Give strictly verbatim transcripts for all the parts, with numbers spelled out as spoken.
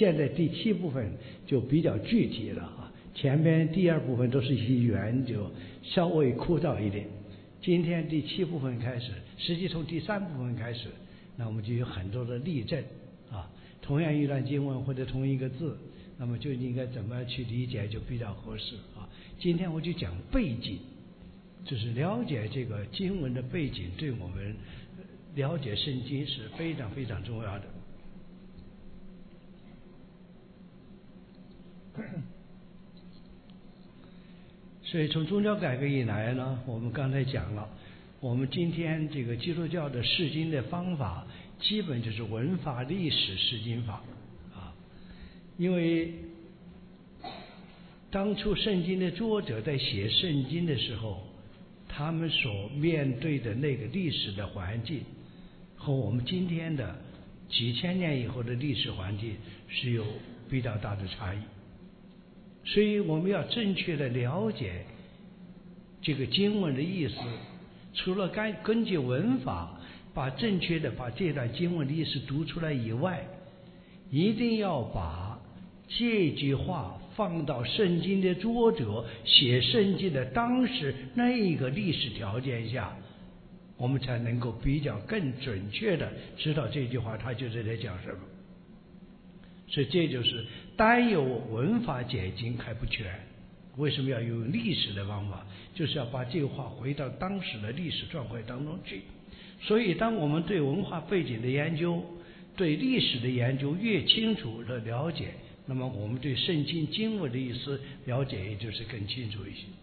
现在第七部分就比较具体了啊，前边第二部分都是一些缘，就稍微枯燥一点。今天第七部分开始，实际从第三部分开始，那我们就有很多的例证啊，同样一段经文或者同一个字，那么就应该怎么去理解就比较合适啊。今天我就讲背景，就是了解这个经文的背景，对我们了解圣经是非常非常重要的。所以从宗教改革以来呢，我们刚才讲了，我们今天这个基督教的释经的方法，基本就是文法历史释经法啊。因为当初圣经的作者在写圣经的时候，他们所面对的那个历史的环境，和我们今天的几千年以后的历史环境是有比较大的差异。所以我们要正确的了解这个经文的意思，除了根根据文法把正确的把这段经文的意思读出来以外，一定要把这句话放到圣经的作者写圣经的当时那一个历史条件下，我们才能够比较更准确的知道这句话他就是在讲什么。所以这就是单有文法解经还不全，为什么要用历史的方法？就是要把这个话回到当时的历史状况当中去。所以当我们对文化背景的研究，对历史的研究越清楚的了解，那么我们对圣经经文的意思了解也就是更清楚一些。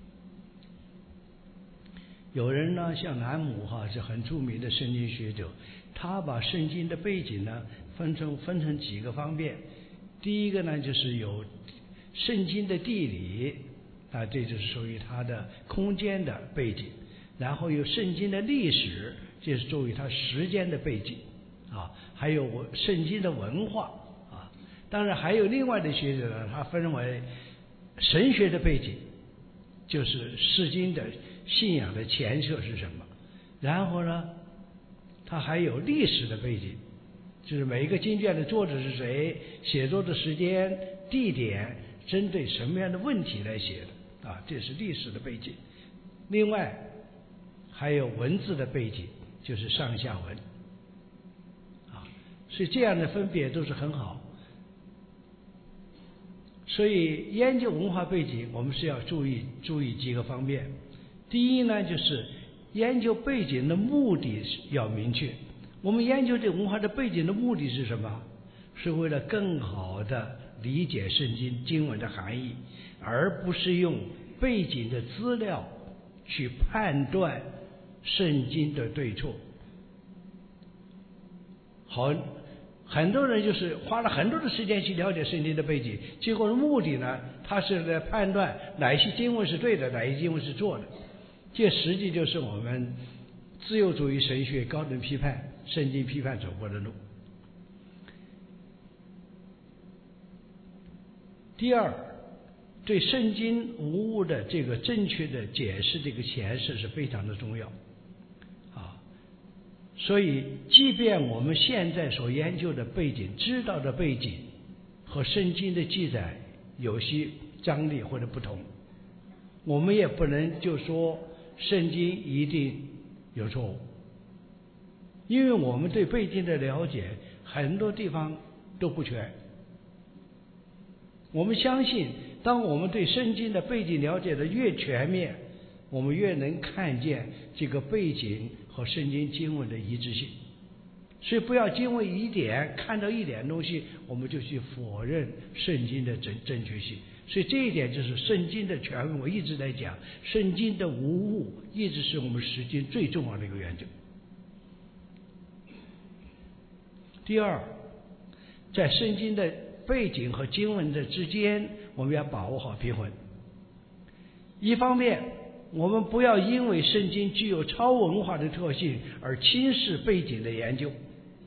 有人呢，像南姆哈是很著名的圣经学者，他把圣经的背景呢分成分成几个方面。第一个呢，就是有圣经的地理啊，这就是属于它的空间的背景。然后有圣经的历史，这是属于它时间的背景啊。还有圣经的文化啊。当然还有另外的学者呢，他分为神学的背景，就是释经的信仰的前设是什么。然后呢，它还有历史的背景，就是每一个经卷的作者是谁，写作的时间、地点，针对什么样的问题来写的啊，这是历史的背景。另外还有文字的背景，就是上下文啊，所以这样的分别都是很好。所以研究文化背景，我们是要注意注意几个方面。第一呢，就是研究背景的目的要明确。我们研究这文化的背景的目的是什么？是为了更好的理解圣经经文的含义，而不是用背景的资料去判断圣经的对错。好，很多人就是花了很多的时间去了解圣经的背景，结果的目的呢，他是在判断哪些经文是对的，哪些经文是错的。这实际就是我们自由主义神学高等批判、圣经批判走过的路。第二，对圣经无误的这个正确的解释，这个诠释是非常的重要啊。所以，即便我们现在所研究的背景、知道的背景和圣经的记载有些张力或者不同，我们也不能就说圣经一定有错误，因为我们对背景的了解很多地方都不全。我们相信，当我们对圣经的背景了解的越全面，我们越能看见这个背景和圣经经文的一致性。所以不要因为一点看到一点东西，我们就去否认圣经的正正确性。所以这一点就是圣经的权威，我一直在讲，圣经的无误一直是我们实践最重要的一个原则。第二，在圣经的背景和经文的之间，我们要把握好平衡。一方面，我们不要因为圣经具有超文化的特性而轻视背景的研究；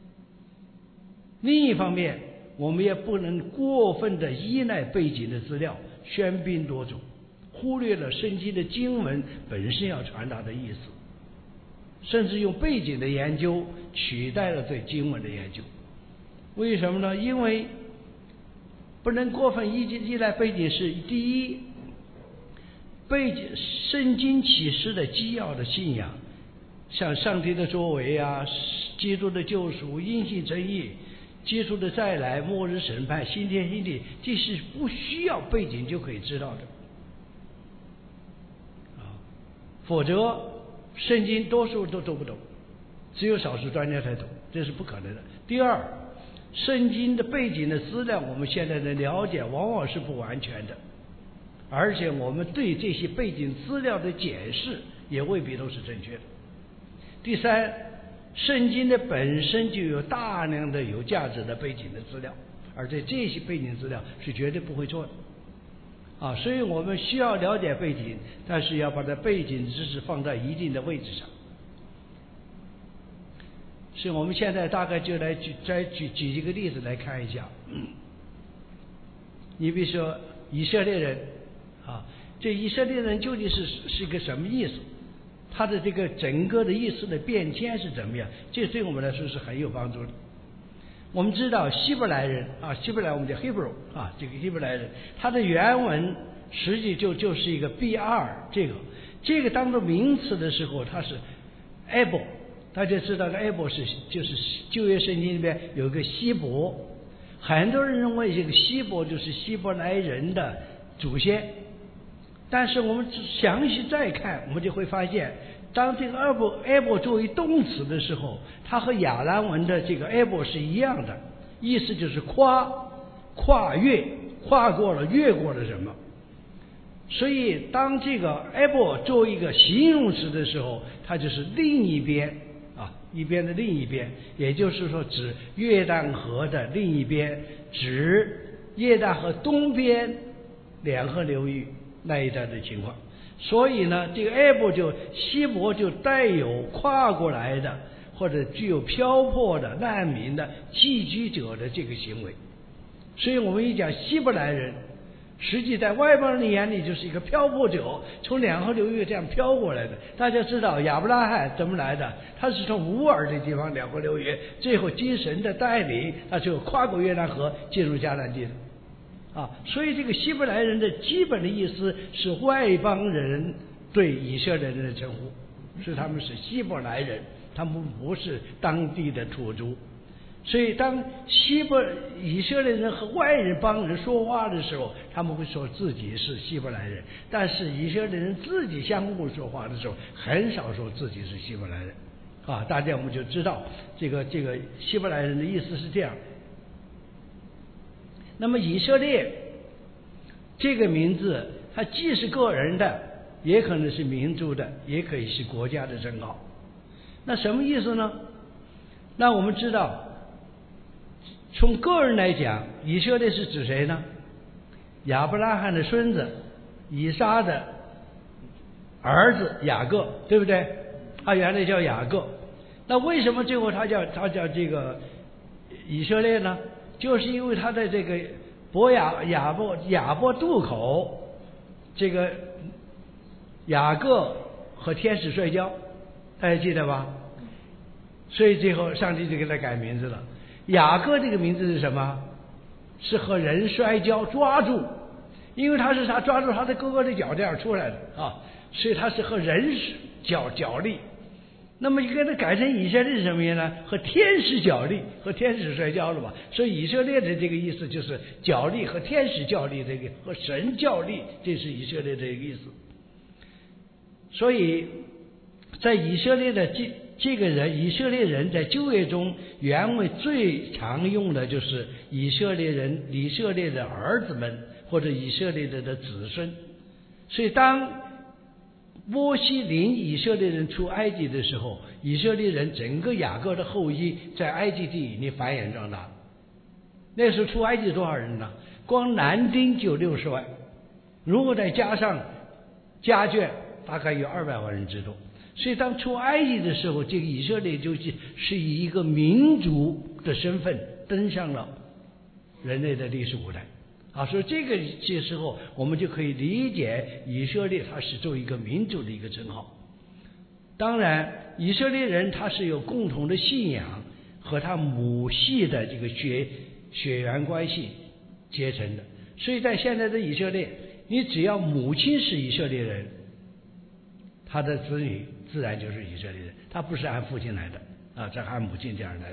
另一方面，我们也不能过分的依赖背景的资料，喧宾夺主，忽略了圣经的经文本身要传达的意思，甚至用背景的研究取代了对经文的研究。为什么呢？因为不能过分依依赖背景是第一，背景圣经启示的基要的信仰，像上帝的作为啊，基督的救赎、因信称义、基督的再来、末日审判、新天新地，这是不需要背景就可以知道的啊，否则圣经多数都读不懂，只有少数专家才懂，这是不可能的。第二，圣经的背景的资料我们现在的了解往往是不完全的，而且我们对这些背景资料的解释也未必都是正确的。第三，圣经的本身就有大量的有价值的背景的资料，而且这些背景资料是绝对不会错的啊，所以我们需要了解背景，但是要把它背景知识放在一定的位置上。所以我们现在大概就来举再举举几个例子来看一下。你比如说以色列人啊，这以色列人究竟是是一个什么意思？他的这个整个的意思的变迁是怎么样？这对我们来说是很有帮助的。我们知道希伯来人啊，希伯来我们叫 Hebrew 啊，这个希伯来人，他的原文实际就就是一个 B 二 这个这个当做名词的时候，它是 Able。大家知道的 Able 是就是旧约圣经里面有一个希伯，很多人认为这个希伯就是希伯来人的祖先，但是我们详细再看，我们就会发现，当这个 Able Able 作为动词的时候，它和亚兰文的这个 Able 是一样的，意思就是跨跨越跨过了越过了什么。所以当这个 Able 作为一个形容词的时候，它就是另一边啊，一边的另一边，也就是说指约旦河的另一边，指约旦河东边两河流域那一带的情况。所以呢，这个 Able 就希伯就带有跨过来的或者具有漂泊的难民的寄居者的这个行为。所以我们一讲希伯来人，实际在外邦人的眼里就是一个漂泊者，从两河流域这样漂过来的。大家知道亚伯拉罕怎么来的？他是从乌尔的地方两河流域，最后经神的带领，他就跨过约旦河进入迦南地的啊。所以这个希伯来人的基本的意思是外邦人对以色列人的称呼，是他们是希伯来人，他们不是当地的土族。所以当希伯以色列人和外人帮人说话的时候，他们会说自己是希伯来人，但是以色列人自己相互说话的时候很少说自己是希伯来人啊。大家我们就知道这个这个希伯来人的意思是这样。那么以色列这个名字它既是个人的，也可能是民族的，也可以是国家的称号。那什么意思呢？那我们知道从个人来讲，以色列是指谁呢？亚伯拉罕的孙子，以撒的儿子雅各，对不对？他原来叫雅各，那为什么最后他叫他叫这个以色列呢？就是因为他在这个伯雅雅伯雅伯渡口，这个雅各和天使摔跤，大家记得吧？所以最后上帝就给他改名字了。雅各这个名字是什么？是和人摔跤抓住，因为他是他抓住他的哥哥的脚这样出来的啊，所以他是和人角角力。那么你给他改成以色列是什么呢？和天使角力，和天使摔跤了吧？所以以色列的这个意思就是角力和天使较力，这个和神较力，这是以色列的意思。所以在以色列的这这个人，以色列人在旧约中原文最常用的就是以色列人、以色列的儿子们或者以色列的的子孙。所以当摩西领以色列人出埃及的时候，以色列人整个雅各的后裔在埃及地已经繁衍壮大。那时候出埃及多少人呢？光男丁就六十万，如果再加上家眷，大概有二百万人之多。所以当出埃及的时候，这个以色列就是是以一个民族的身份登上了人类的历史舞台啊。所以这个这时候我们就可以理解以色列它是作为一个民族的一个称号。当然以色列人他是有共同的信仰和他母系的这个血血缘关系结成的。所以在现在的以色列，你只要母亲是以色列人，他的子女自然就是以色列人，他不是按父亲来的啊，这按母亲这样来的。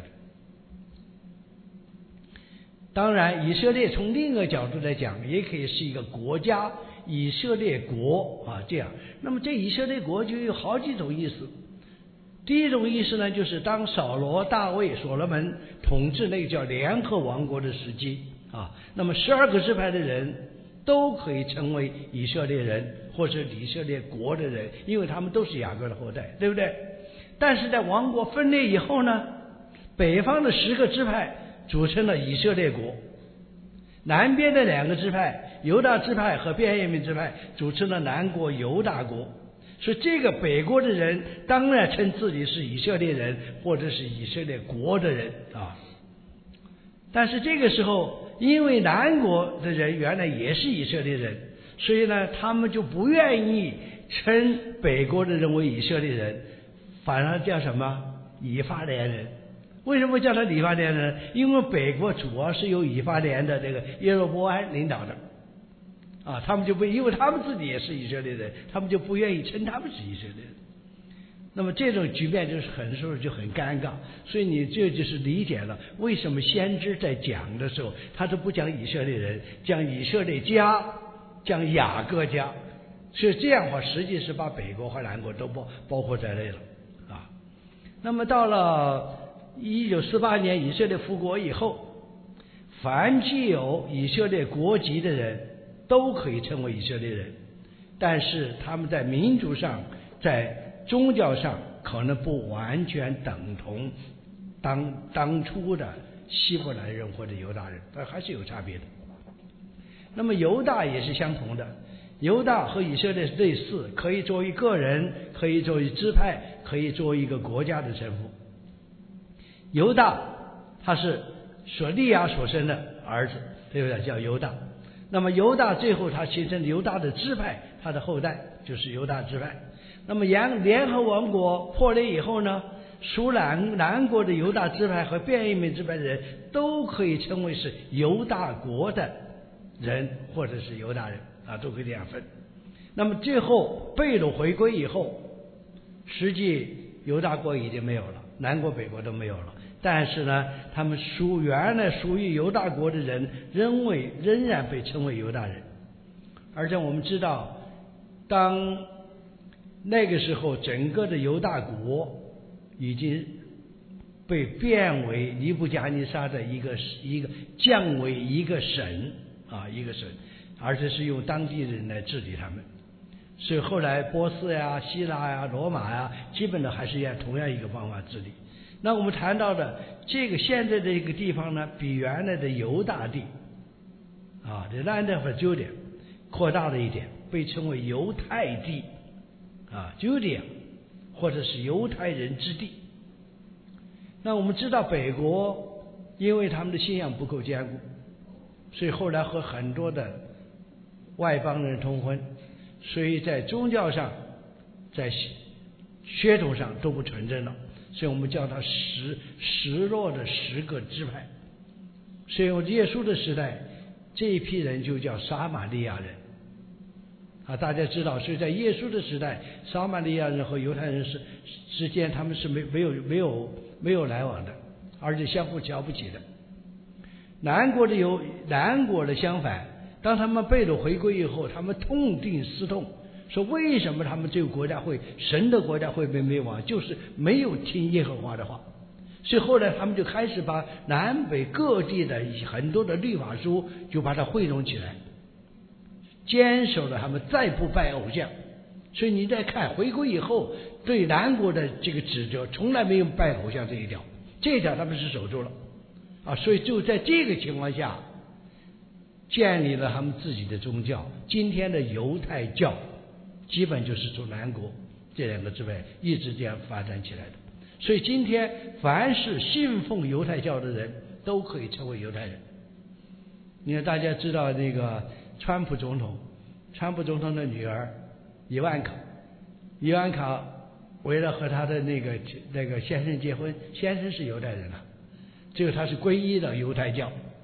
当然，以色列从另一个角度来讲，也可以是一个国家，以色列国啊，这样。那么这以色列国就有好几种意思。第一种意思呢，就是当扫罗、大卫、所罗门统治那个叫联合王国的时期啊，那么十二个支派的人都可以成为以色列人或者以色列国的人，因为他们都是雅各的后代，对不对？但是在王国分裂以后呢，北方的十个支派组成了以色列国，南边的两个支派犹大支派和便雅悯支派组成了南国犹大国。所以这个北国的人当然称自己是以色列人或者是以色列国的人啊。但是这个时候，因为南国的人原来也是以色列人，所以呢他们就不愿意称北国的人为以色列人，反而叫什么以法莲人。为什么叫他以法莲人？因为北国主要是由以法莲的这个耶罗波安领导的啊，他们就不，因为他们自己也是以色列人，他们就不愿意称他们是以色列人。那么这种局面就是很时候就很尴尬，所以你这就是理解了为什么先知在讲的时候，他都不讲以色列人，讲以色列家，讲雅各家，所以这样的话，实际是把北国和南国都包包括在内了啊。那么到了一九四八年以色列复国以后，凡具有以色列国籍的人都可以称为以色列人，但是他们在民族上在宗教上可能不完全等同当当初的希伯来人或者犹大人，但还是有差别的。那么犹大也是相同的，犹大和以色列类似，可以作为个人，可以作为支派，可以作为一个国家的称呼。犹大他是所利亚所生的儿子，对不对？叫犹大。那么犹大最后他形成犹大的支派，他的后代就是犹大支派。那么联联合王国破裂以后呢，属南南国的犹大支派和便雅悯支派的人都可以称为是犹大国的人或者是犹大人啊，都可以这样分。那么最后被掳回归以后，实际犹大国已经没有了，南国北国都没有了，但是呢，他们属原来属于犹大国的人仍为仍然被称为犹大人。而且我们知道，当那个时候整个的犹大国已经被变为尼布甲尼撒的一个一个降为一个省啊，一个省，而且是用当地人来治理他们。所以后来波斯呀、希腊呀、罗马呀，基本的还是按同样一个方法治理。那我们谈到的这个现在的一个地方呢，比原来的犹大地啊 the land of Judea 扩大了一点，被称为犹太地啊 Judea 或者是犹太人之地。那我们知道北国因为他们的信仰不够坚固，所以后来和很多的外邦人通婚，所以在宗教上在血统上都不纯正了，所以我们叫它十十弱的十个支派。所以耶稣的时代这一批人就叫撒玛利亚人啊，大家知道，所以在耶稣的时代，撒玛利亚人和犹太人是之间他们是没没有没有没有来往的，而且相互瞧不起的。南国的有南国的相反，当他们被掳回归以后，他们痛定思痛，说为什么他们这个国家会神的国家会被灭亡，就是没有听耶和华的话。所以后来他们就开始把南北各地的很多的律法书就把它汇总起来，坚守了他们再不拜偶像。所以你再看回归以后对南国的这个指责，从来没有拜偶像这一条，这一条他们是守住了啊。所以就在这个情况下建立了他们自己的宗教。今天的犹太教基本就是从南国这两个支派一直这样发展起来的。所以今天凡是信奉犹太教的人都可以成为犹太人。你看大家知道那个川普总统，川普总统的女儿伊万卡，伊万卡为了和他的那个那个先生结婚，先生是犹太人啊，只有他是皈依的犹太教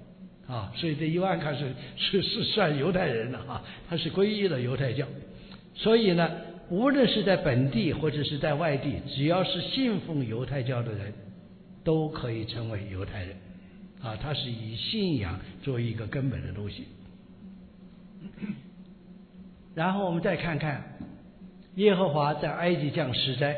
啊，所以这约翰卡是是是算犹太人了啊，他是皈依了犹太教。所以呢，无论是在本地或者是在外地，只要是信奉犹太教的人，都可以成为犹太人啊。他是以信仰作为一个根本的东西。然后我们再看看耶和华在埃及降十灾。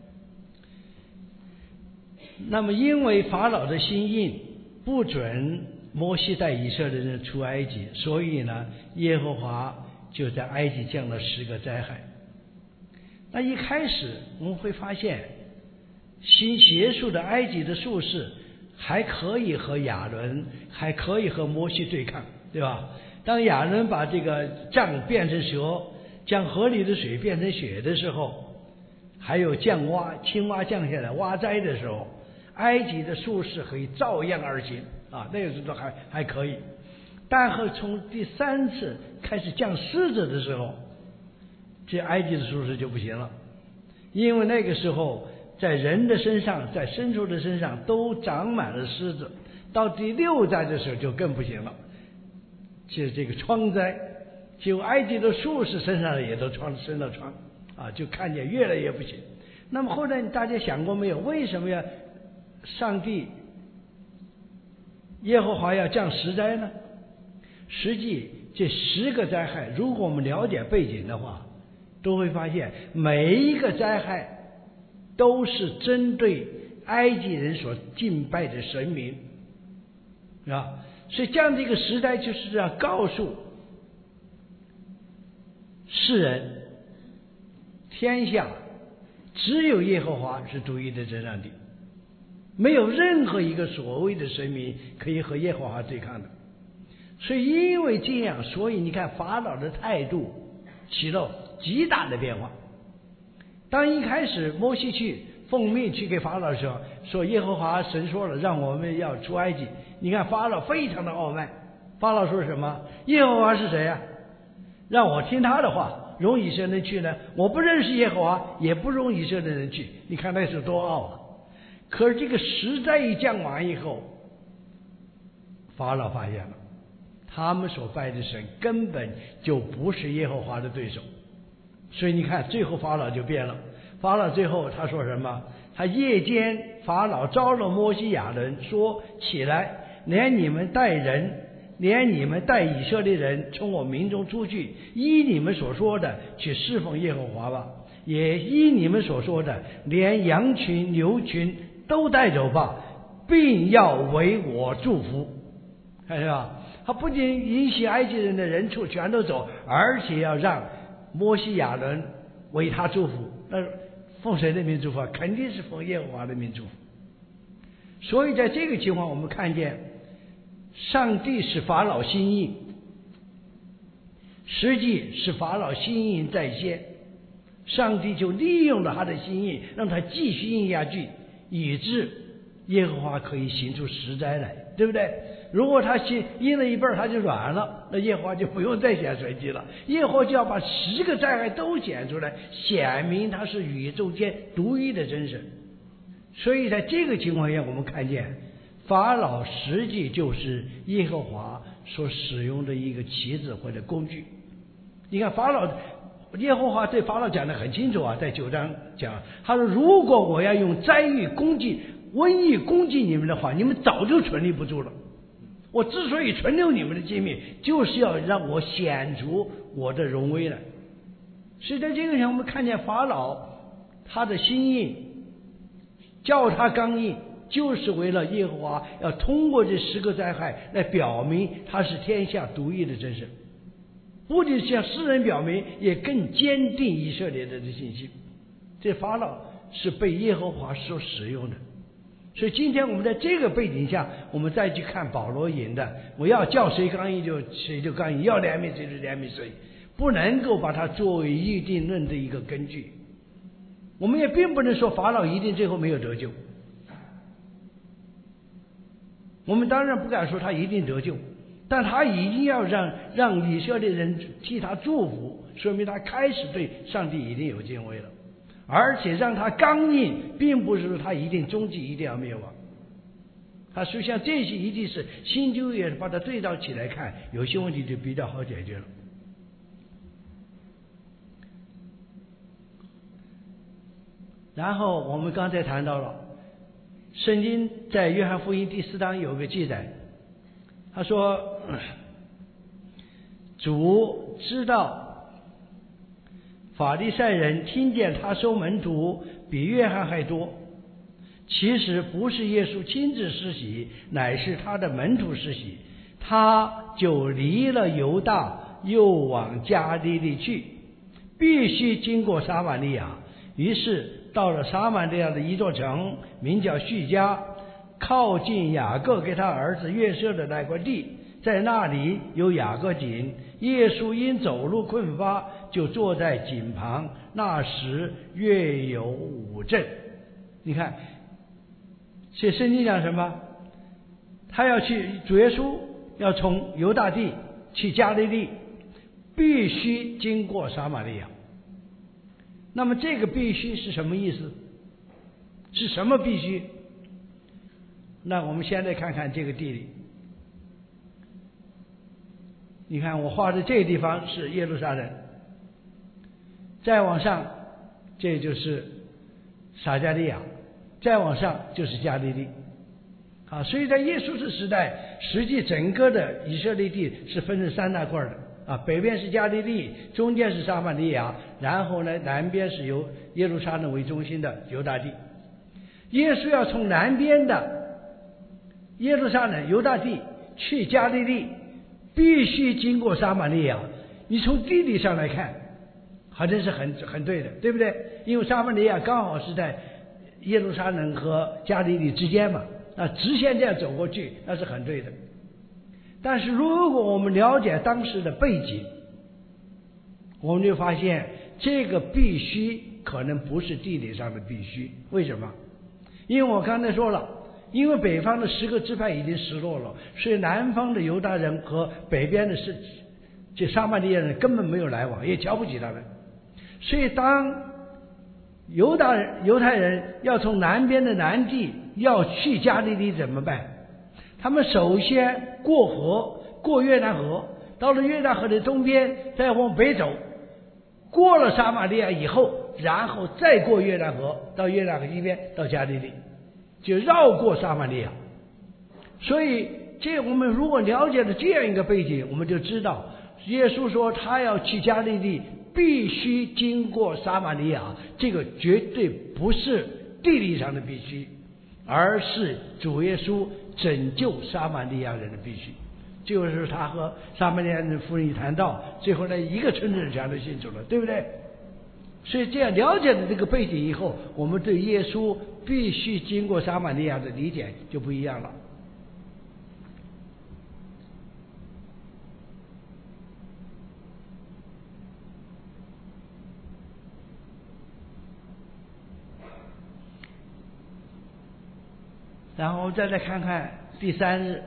那么因为法老的心硬，不准摩西带以色列人出埃及，所以呢，耶和华就在埃及降了十个灾害。那一开始我们会发现，新邪术的埃及的术士还可以和亚伦，还可以和摩西对抗，对吧？当亚伦把这个杖变成蛇，将河里的水变成血的时候，还有降蛙青蛙降下来蛙灾的时候，埃及的术士可以照样而行啊，那个时候还还可以。但是从第三次开始降狮子的时候，这埃及的术士就不行了，因为那个时候在人的身上，在牲畜的身上都长满了虱子，到第六灾的时候就更不行了，就是这个疮灾，就埃及的术士身上也都疮生了疮啊，就看见越来越不行。那么后来大家想过没有，为什么要上帝耶和华要降十灾呢？实际这十个灾害，如果我们了解背景的话，都会发现每一个灾害都是针对埃及人所敬拜的神明，是吧？所以降这个十灾就是要告诉世人，天下只有耶和华是独一的真上帝，没有任何一个所谓的神明可以和耶和华对抗的。所以因为这样，所以你看法老的态度起了极大的变化。当一开始摩西去奉命去给法老的时候，说耶和华神说了让我们要出埃及，你看法老非常的傲慢。法老说什么？耶和华是谁啊？让我听他的话，容以色列人去呢？我不认识耶和华，也不容以色列人去。你看那是多傲啊！可是这个十灾一降完以后，法老发现了，他们所拜的神根本就不是耶和华的对手。所以你看最后法老就变了。法老最后他说什么？他夜间法老招了摩西亚伦，说起来，连你们带人，连你们带以色列人从我民中出去，依你们所说的去侍奉耶和华吧，也依你们所说的连羊群牛群都带走吧，并要为我祝福。看见吧？他不仅允许埃及人的人畜全都走，而且要让摩西亚伦为他祝福。那奉谁的名祝福？肯定是奉耶和华的名祝福。所以在这个情况，我们看见上帝使法老心硬，实际是法老心硬在先，上帝就利用了他的心硬，让他继续硬下去，以致耶和华可以行出十灾来，对不对？如果他心硬了一半，他就软了，那耶和华就不用再显神迹了，耶和华就要把十个灾害都显出来，显明他是宇宙间独一的真神。所以在这个情况下，我们看见法老实际就是耶和华所使用的一个棋子或者工具。你看法老，耶和华对法老讲得很清楚啊，在九章讲，他说如果我要用灾疫攻击瘟疫攻击你们的话，你们早就存立不住了。我之所以存留你们的机密，就是要让我显出我的荣威来。所以在这个上，我们看见法老他的心硬，叫他刚硬，就是为了耶和华要通过这十个灾害来表明他是天下独一的真神，不仅向世人表明，也更坚定以色列人的信心。这法老是被耶和华所使用的。所以今天我们在这个背景下，我们再去看保罗引的，我要叫谁刚硬就谁就刚硬，要怜悯谁就怜悯谁，不能够把它作为预定论的一个根据。我们也并不能说法老一定最后没有得救，我们当然不敢说他一定得救，但他已经要让让以色列人替他祝福，说明他开始对上帝已经有敬畏了。而且让他刚硬，并不是说他一定终极一定要灭亡。 他实际上这些一定是新旧约把它对照起来看，有些问题就比较好解决了。然后我们刚才谈到了，圣经在约翰福音第四章有个记载，他说主知道法利赛人听见他收门徒比约翰还多，其实不是耶稣亲自施洗，乃是他的门徒施洗，他就离了犹大，又往加利利去，必须经过撒玛利亚。于是到了撒玛利亚的一座城，名叫叙加，靠近雅各给他儿子约瑟的那块地，在那里有雅各井。耶稣因走路困乏，就坐在井旁。那时约有五阵。你看这圣经讲什么？他要去，主耶稣要从犹大地去加利利，必须经过撒玛利亚。那么这个必须是什么意思？是什么必须？那我们现在看看这个地理。你看我画的这个地方是耶路撒冷，再往上这就是撒迦利亚，再往上就是加利利。啊，所以在耶稣的时代，实际整个的以色列地是分成三大块的。啊，北边是加利利，中间是撒玛利亚，然后呢，南边是由耶路撒冷为中心的犹大地。耶稣要从南边的耶路撒冷犹大地去加利利，必须经过撒玛利亚。你从地理上来看，好像是很很对的，对不对？因为撒玛利亚刚好是在耶路撒冷和加利利之间嘛，那直线这样走过去，那是很对的。但是如果我们了解当时的背景，我们就发现这个必须可能不是地理上的必须。为什么？因为我刚才说了，因为北方的十个支派已经失落了，所以南方的犹大人和北边的是这撒玛利亚人根本没有来往，也瞧不起他们。所以当犹大人犹太人要从南边的南地要去加利利怎么办？他们首先过河，过约旦河，到了约旦河的东边，再往北走，过了撒玛利亚以后，然后再过约旦河，到约旦河西边，到加利利，就绕过撒玛利亚。所以这我们如果了解了这样一个背景，我们就知道耶稣说他要去加利利，必须经过撒玛利亚，这个绝对不是地理上的必须，而是主耶稣拯救撒玛利亚人的必须。就是他和撒玛利亚人夫人一谈到，最后呢一个村子人全都信主了，对不对？所以这样了解了这个背景以后，我们对耶稣必须经过撒玛利亚的理解就不一样了。然后再来看看第三日，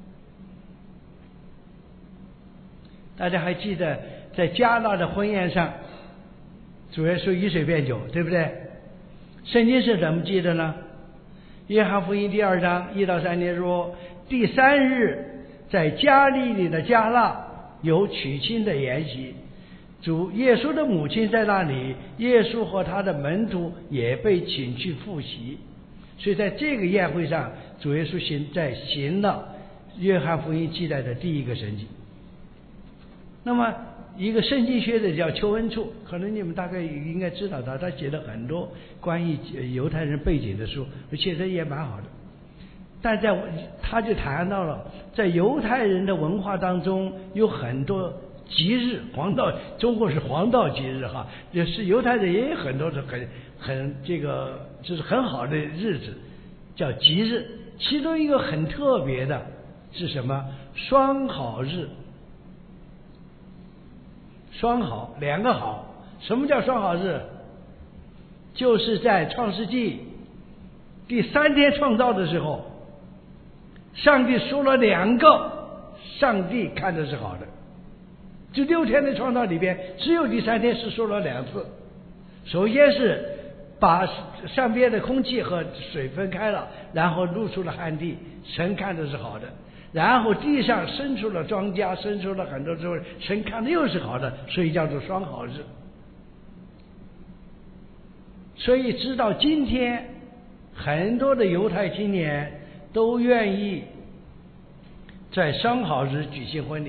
大家还记得在迦拿的婚宴上，主耶稣以水变酒，对不对？圣经是怎么记的呢？约翰福音第二章一到三节说，第三日在加利利的迦拿有娶亲的筵席，主耶稣的母亲在那里，耶稣和他的门徒也被请去赴席。所以在这个宴会上，主耶稣行在行了约翰福音记载的第一个神迹。那么一个圣经学者叫邱恩处，可能你们大概应该知道他，他写了很多关于犹太人背景的书，而且这也蛮好的。但在他就谈到了，在犹太人的文化当中有很多吉日，黄道，中国是黄道吉日哈，也是犹太人也有很多的很很这个就是很好的日子，叫吉日。其中一个很特别的是什么？双好日。双好，两个好。什么叫双好日？就是在创世纪第三天创造的时候，上帝说了两个，上帝看的是好的。就六天的创造里边，只有第三天是说了两次。首先是把上边的空气和水分开了，然后露出了旱地，神看的是好的。然后地上生出了庄稼，生出了很多之后，神看的又是好的，所以叫做双好日。所以直到今天，很多的犹太青年都愿意在双好日举行婚礼。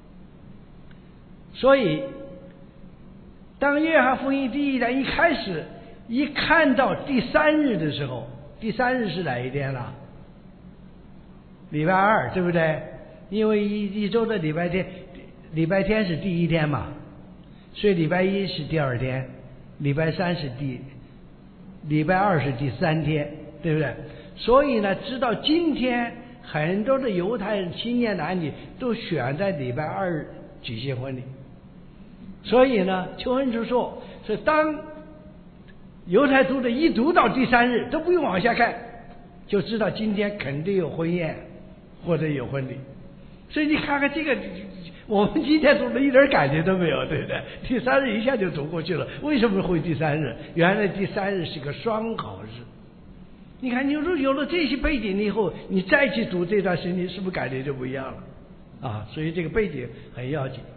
所以当约翰福音第一章一开始一看到第三日的时候，第三日是哪一天了？礼拜二，对不对？因为一一周的礼拜天，礼拜天是第一天嘛，所以礼拜一是第二天，礼拜三是第，礼拜二是第三天，对不对？所以呢，直到今天，很多的犹太人青年男女都选在礼拜二举行婚礼。所以呢，邱恩就说，是当犹太族的一读到第三日，都不用往下看，就知道今天肯定有婚宴或者有婚礼。所以你看看这个，我们今天读的一点感觉都没有，对不对？第三日一下就读过去了。为什么会第三日？原来第三日是个双好日。你看，你有有了这些背景以后，你再去读这段圣经，是不是感觉就不一样了？啊，所以这个背景很要紧。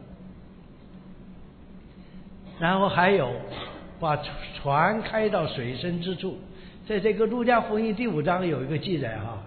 然后还有把船开到水深之处，在这个路加福音第五章有一个记载哈，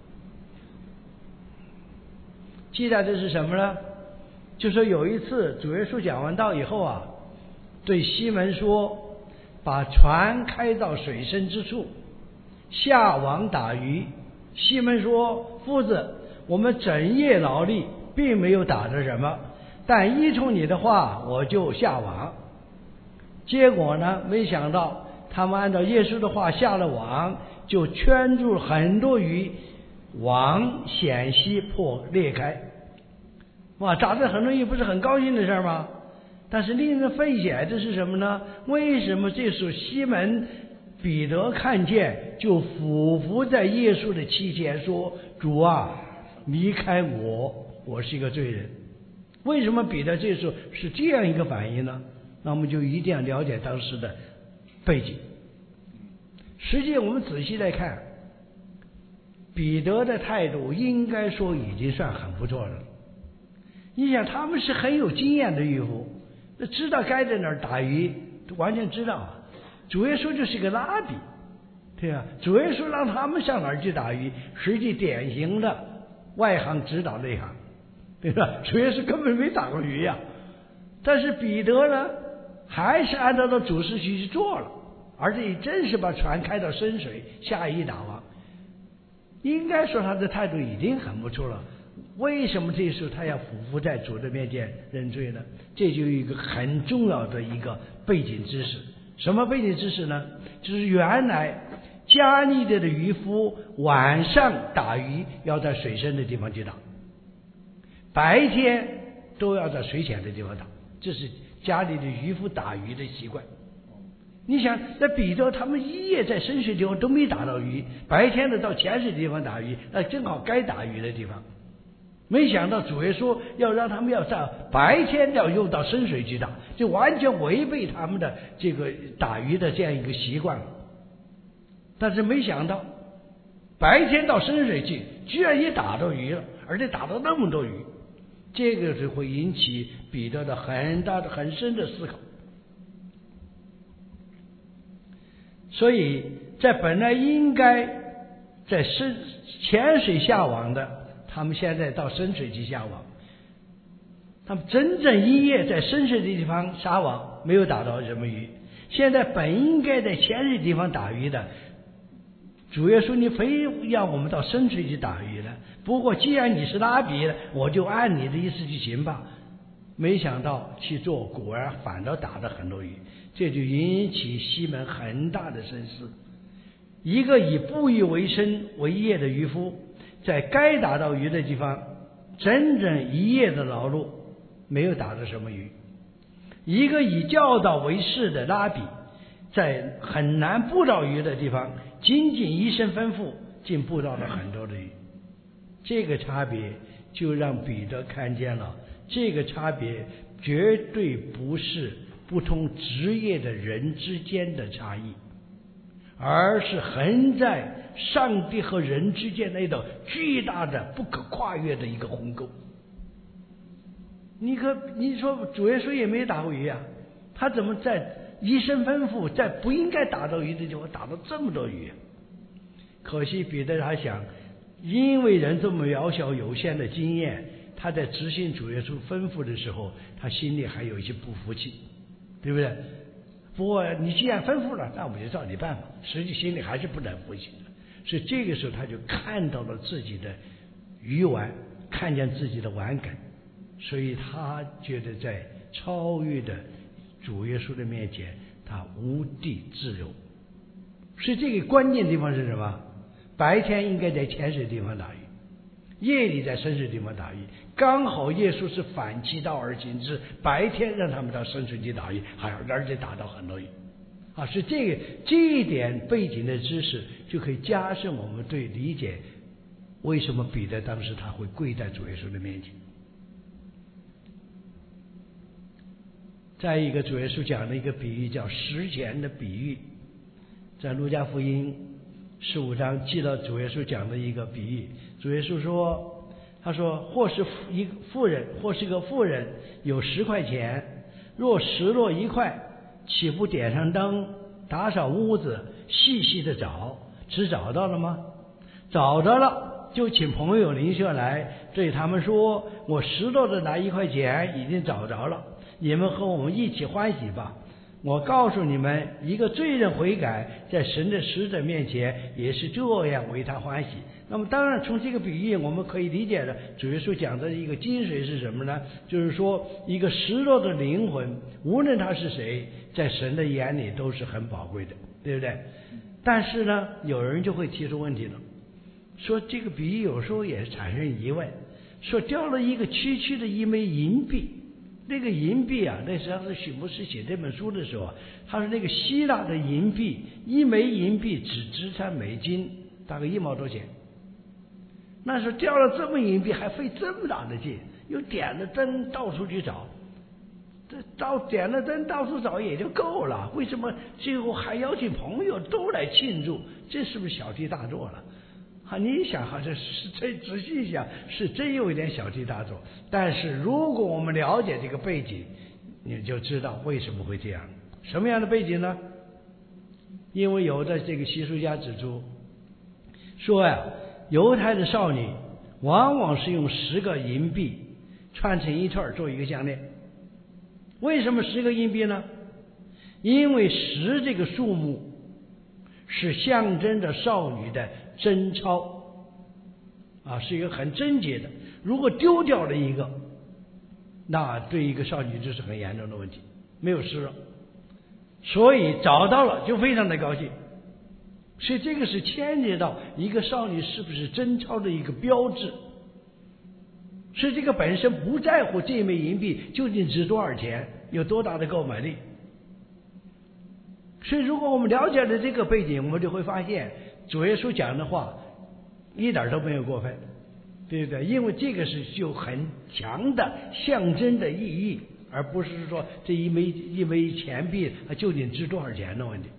记载的是什么呢？就说有一次主耶稣讲完道以后啊，对西门说，把船开到水深之处，下网打鱼。西门说，夫子，我们整夜劳力，并没有打着什么，但依从你的话，我就下网。结果呢，没想到他们按照耶稣的话下了网，就圈住很多鱼，网险些破裂开。哇，打着很多鱼不是很高兴的事吗？但是令人费解的是什么呢？为什么这时候西门彼得看见，就俯伏在耶稣的膝前说，主啊，离开我，我是一个罪人。为什么彼得这时候是这样一个反应呢？那我们就一定要了解当时的背景。实际我们仔细来看，彼得的态度应该说已经算很不错了。你想，他们是很有经验的渔夫，知道该在哪儿打鱼，完全知道。主耶稣就是个拉比，对吧？主耶稣让他们上哪儿去打鱼，实际典型的外行指导内行，对吧？主耶稣根本没打过鱼呀、啊，但是彼得呢，还是按照了主事去去做了，而且真是把船开到深水，下一打网。应该说他的态度已经很不错了。为什么这时候他要俯伏在主的面前认罪呢？这就有一个很重要的一个背景知识。什么背景知识呢？就是原来加利利的渔夫晚上打鱼要在水深的地方去打，白天都要在水浅的地方打，这是加利利渔夫打鱼的习惯。你想，那彼得他们一夜在深水地方都没打到鱼，白天的到浅水地方打鱼，那正好该打鱼的地方。没想到主耶稣要让他们要在白天要用到深水去打，就完全违背他们的这个打鱼的这样一个习惯了。但是没想到白天到深水去，居然也打到鱼了，而且打到那么多鱼，这个是会引起彼得的很大的很深的思考。所以在本来应该在深浅水下网的，他们现在到深水去下网，他们真正一夜在深水的地方撒网，没有打到什么鱼。现在本应该在浅水地方打鱼的，主耶稣你非让我们到深水去打鱼了。不过既然你是拉比了，我就按你的意思去行吧。没想到去做，果然反倒打了很多鱼，这就引起西门很大的深思。一个以捕鱼为生为业的渔夫，在该打到鱼的地方，整整一夜的劳碌，没有打到什么鱼。一个以教导为事的拉比，在很难捕到鱼的地方，仅仅一声吩咐，竟捕到了很多的鱼。这个差别就让彼得看见了，这个差别绝对不是不同职业的人之间的差异， 而是横在上帝和人之间那道巨大的不可跨越的一个鸿沟。你可你说主耶稣也没打过鱼啊，他怎么在一声吩咐，在不应该打到鱼的地方打到这么多鱼啊？可惜彼得还想，因为人这么渺小有限的经验，他在执行主耶稣吩咐的时候，他心里还有一些不服气，对不对？不过你既然吩咐了，那我就照你办吧。实际心里还是不能服气的。所以这个时候他就看到了自己的愚顽，看见自己的顽梗，所以他觉得在超越的主耶稣的面前，他无地自容。所以这个关键地方是什么？白天应该在浅水地方打鱼，夜里在深水地方打鱼。刚好耶稣是反其道而行之，白天让他们到深水地打鱼，还而且打到很多鱼啊！是这个这一点背景的知识，就可以加深我们对理解为什么彼得当时他会跪在主耶稣的面前。再一个，主耶稣讲了一个比喻，叫十钱的比喻，在路加福音十五章记到主耶稣讲的一个比喻。主耶稣说，他说，或是一个妇人，或是一个妇人有十块钱，若拾落一块，岂不点上灯，打扫屋子，细细的找，只找到了吗？找到了，就请朋友邻舍来，对他们说，我拾落的那一块钱已经找着了，你们和我们一起欢喜吧。我告诉你们，一个罪人悔改，在神的使者面前也是这样为他欢喜。那么当然从这个比喻我们可以理解的，主耶稣讲的一个精髓是什么呢？就是说一个失落的灵魂，无论他是谁，在神的眼里都是很宝贵的，对不对？但是呢，有人就会提出问题了，说这个比喻有时候也产生疑问，说掉了一个区区的一枚银币，那个银币啊，那实际上是许牧师写这本书的时候，他说那个希腊的银币，一枚银币只值三美金，大概一毛多钱。那时候掉了这么银币，还费这么大的劲，又点了灯到处去找，这到点了灯到处找也就够了，为什么最后还邀请朋友都来庆祝？这是不是小题大做了？啊，你想哈，这是这仔细一想，是真有一点小题大做。但是如果我们了解这个背景，你就知道为什么会这样。什么样的背景呢？因为有的这个习俗家指出说呀，犹太的少女往往是用十个银币串成一串做一个项链。为什么十个银币呢？因为十这个数目是象征着少女的贞操啊，是一个很贞洁的。如果丢掉了一个，那对一个少女这是很严重的问题，没有失了。所以找到了就非常的高兴。所以这个是牵扯到一个少女是不是贞操的一个标志。所以这个本身不在乎这枚银币究竟值多少钱，有多大的购买力。所以如果我们了解了这个背景，我们就会发现主耶稣讲的话一点都没有过分，对不对？因为这个是有很强的象征的意义，而不是说这一枚一枚钱币它究竟值多少钱的问题。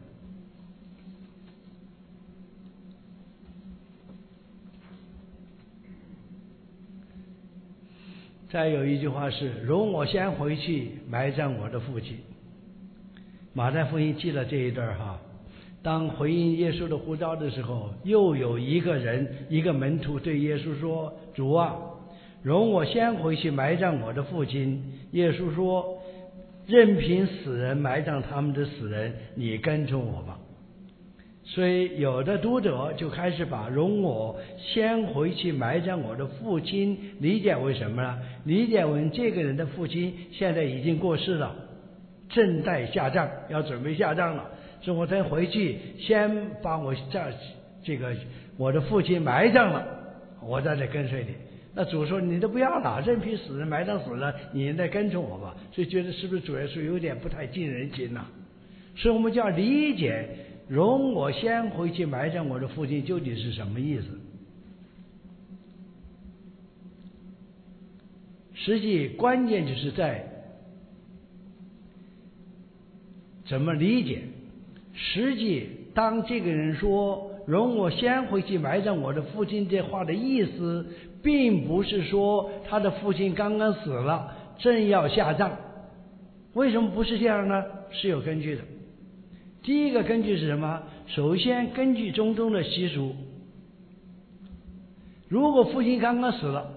再有一句话是，容我先回去埋葬我的父亲。马太福音记了这一段哈，当回应耶稣的呼召的时候，又有一个人一个门徒对耶稣说，主啊，容我先回去埋葬我的父亲。耶稣说，任凭死人埋葬他们的死人，你跟从我吧。所以有的读者就开始把容我先回去埋葬我的父亲理解为什么呢？理解为这个人的父亲现在已经过世了，正在下葬，要准备下葬了，所以我再回去先把我这这个我的父亲埋葬了，我再来跟随你。那主说你都不要了，任凭死人埋葬死人，你再跟从我吧。所以觉得是不是主耶稣有点不太近人情呐？所以我们就要理解容我先回去埋葬我的父亲究竟是什么意思。实际关键就是在怎么理解。实际当这个人说容我先回去埋葬我的父亲，这话的意思并不是说他的父亲刚刚死了正要下葬。为什么不是这样呢？是有根据的。第一个根据是什么？首先根据中东的习俗，如果父亲刚刚死了，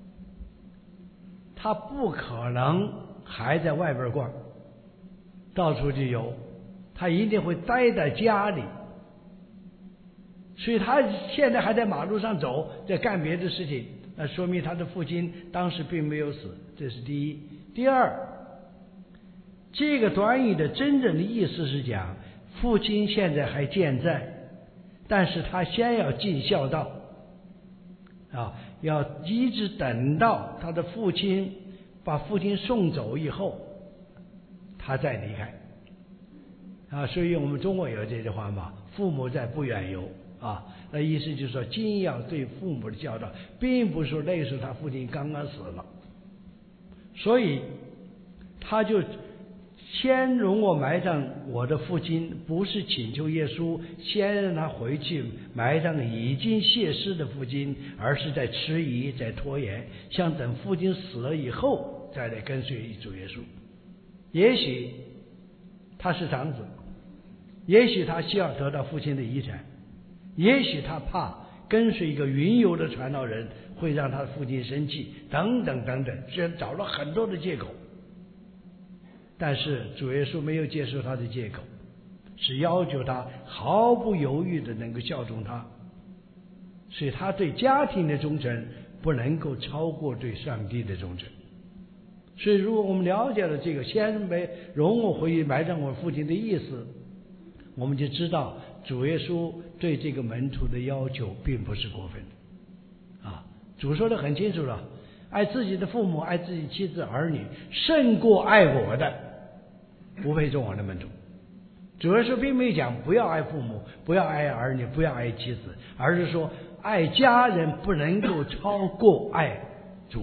他不可能还在外边逛，到处去游，他一定会待在家里。所以他现在还在马路上走，在干别的事情，那说明他的父亲当时并没有死，这是第一。第二，这个短语的真正的意思是讲，父亲现在还健在，但是他先要尽孝道啊，要一直等到他的父亲把父亲送走以后，他再离开啊。所以我们中国有这句话嘛，父母在不远游啊，那意思就是说尽要对父母的孝道，并不是说那时候他父亲刚刚死了，所以他就先容我埋葬我的父亲，不是请求耶稣先让他回去埋葬已经谢世的父亲，而是在迟疑，在拖延，想等父亲死了以后再来跟随主耶稣。也许他是长子，也许他希望得到父亲的遗产，也许他怕跟随一个云游的传道人会让他的父亲生气，等等等等，虽然找了很多的借口，但是主耶稣没有接受他的借口，是要求他毫不犹豫的能够效忠他。所以他对家庭的忠诚不能够超过对上帝的忠诚。所以如果我们了解了这个先埋容我回去埋葬我父亲的意思，我们就知道主耶稣对这个门徒的要求并不是过分的啊。主说得很清楚了，爱自己的父母，爱自己妻子儿女，胜过爱我的，不配做我的门徒。主耶稣并没有讲不要爱父母，不要爱儿女，不要爱妻子，而是说爱家人不能够超过爱主。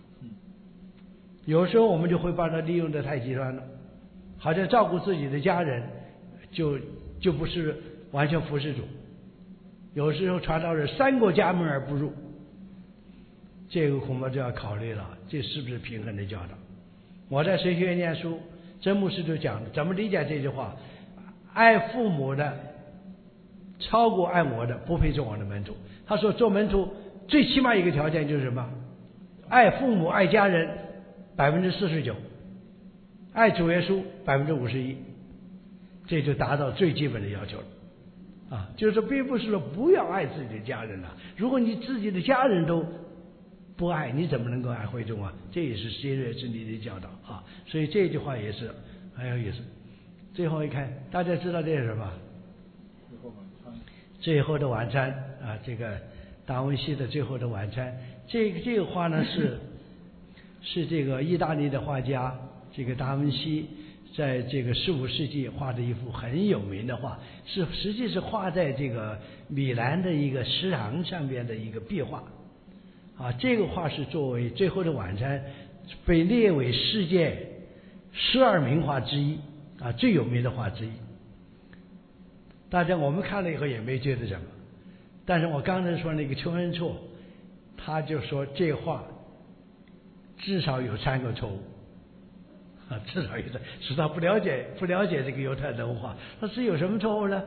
有时候我们就会把它利用得太极端了，好像照顾自己的家人就就不是完全服侍主。有时候传道人三过家门而不入，这个恐怕就要考虑了，这是不是平衡的教导？我在神学院念书，真牧师就讲怎么理解这句话：爱父母的超过爱我的，不配做我的门徒。他说做门徒最起码一个条件就是什么？爱父母爱家人百分之四十九，爱主耶稣百分之五十一，这就达到最基本的要求了啊！就是并不是说不要爱自己的家人了、啊，如果你自己的家人都不爱，你怎么能够爱会众啊？这也是新约真理的教导啊！所以这句话也是很有意思。最后一看，大家知道这是什么？最后的晚餐啊，这个达文西的《最后的晚餐》，这个这个画呢是是这个意大利的画家这个达文西在这个十五世纪画的一幅很有名的画，是实际是画在这个米兰的一个食堂上边的一个壁画啊。这个画是作为《最后的晚餐》被列为世界十二名画之一啊，最有名的画之一。大家我们看了以后也没觉得什么，但是我刚才说那个邱恩绰，他就说这画至少有三个错误啊，至少有的是他不了解不了解这个犹太人文化。他是有什么错误呢？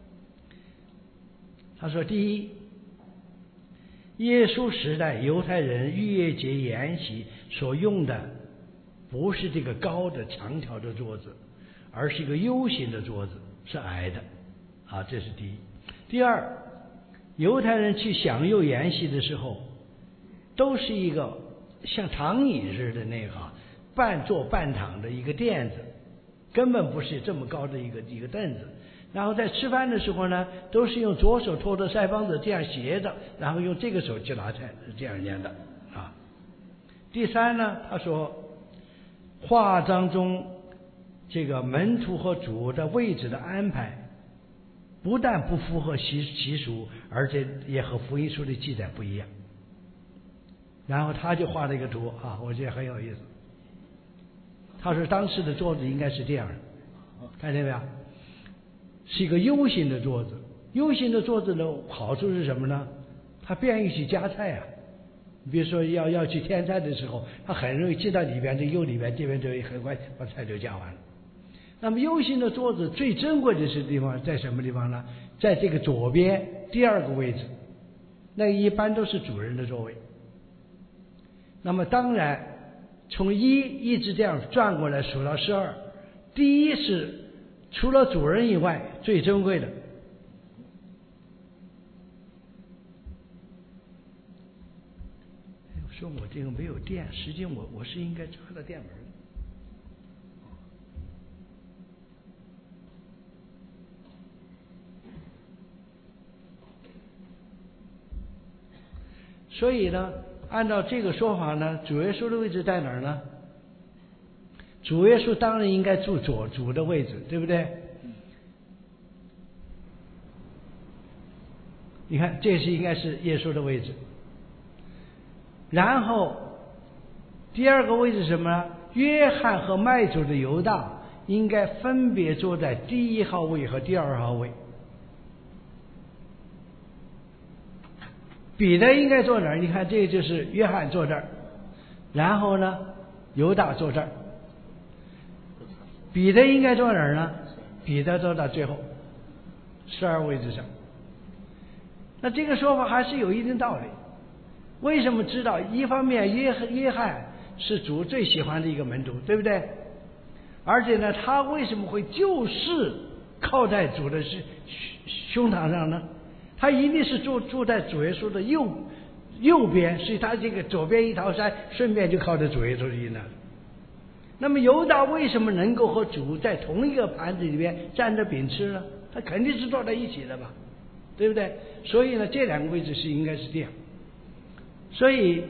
他说，第一，耶稣时代犹太人逾越节筵席所用的不是这个高的长条的桌子，而是一个 U 型的桌子，是矮的啊，这是第一。第二，犹太人去享用筵席的时候，都是一个像躺椅似的那个半坐半躺的一个垫子，根本不是这么高的一个一个凳子。然后在吃饭的时候呢，都是用左手托着腮帮子这样斜着，然后用这个手去拿菜，是这样念的啊。第三呢，他说画当中这个门徒和主的位置的安排不但不符合习习俗，而且也和福音书的记载不一样。然后他就画了一个图啊，我觉得很有意思。他说当时的桌子应该是这样的，看见没有？ 是一个 U 型的桌子。U 型的桌子的好处是什么呢？它便于去夹菜啊。比如说要要去添菜的时候，它很容易进到里边，这 U 里边这边就很快把菜就夹完了。那么 U 型的桌子最珍贵的是地方在什么地方呢？在这个左边第二个位置，那一般都是主人的座位。那么当然从一一直这样转过来数到十二，第一是除了主人以外最珍贵的。说我这个没有电，实际我我是应该插到电门。所以呢，按照这个说法呢，主耶稣的位置在哪儿呢？主耶稣当然应该住左主的位置，对不对？你看，这是应该是耶稣的位置。然后第二个位置是什么呢？约翰和卖主的犹大应该分别坐在第一号位和第二号位。彼得应该坐哪儿？你看，这个就是约翰坐这儿，然后呢，犹大坐这儿。彼得应该坐哪儿呢？彼得坐到最后十二位置上。那这个说法还是有一定道理。为什么知道？一方面约约翰是主最喜欢的一个门徒，对不对？而且呢，他为什么会就是靠在主的胸胸膛上呢？他一定是住住在主耶稣的右右边，所以他这个左边一条山，顺便就靠着主耶稣的那。那么犹大为什么能够和主在同一个盘子里边蘸着饼吃呢？他肯定是坐在一起的吧，对不对？所以呢，这两个位置是应该是这样。所以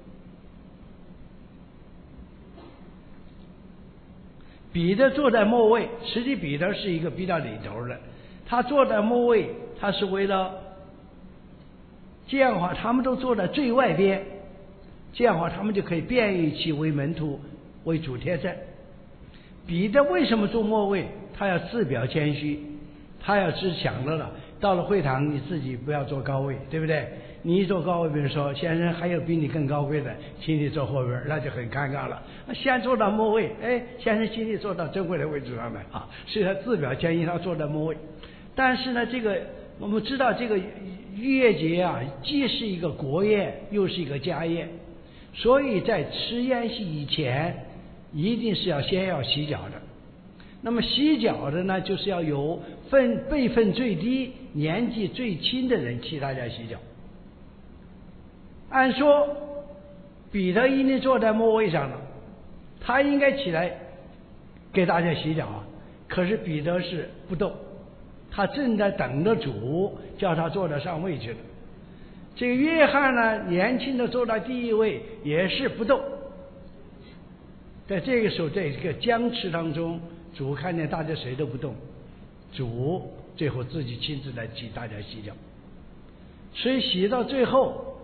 彼得坐在末位，实际彼得是一个比较里头的，他坐在末位，他是为了这样的话，他们都坐在最外边，这样的话他们就可以便于去为门徒为主贴菜。彼得为什么坐末位？他要自表谦虚，他要知享乐了。到了会堂，你自己不要坐高位，对不对？你一坐高位，比如说先生还有比你更高贵的，请你坐后边，那就很尴尬了。先坐到末位，哎，先生请你坐到珍贵的位置上来啊，所以他自表谦虚，他坐在末位。但是呢，这个我们知道，这个逾越节啊，既是一个国宴，又是一个家宴，所以在吃宴席以前，一定是要先要洗脚的。那么洗脚的呢，就是要有分辈分最低、年纪最轻的人替大家洗脚。按说彼得一定坐在末位上了，他应该起来给大家洗脚啊。可是彼得是不动，他正在等着主叫他坐到上位去了。这个约翰呢，年轻的坐在第一位，也是不动。在这个时候，在这个僵持当中，主看见大家谁都不动，主最后自己亲自来替大家洗脚。所以洗到最后，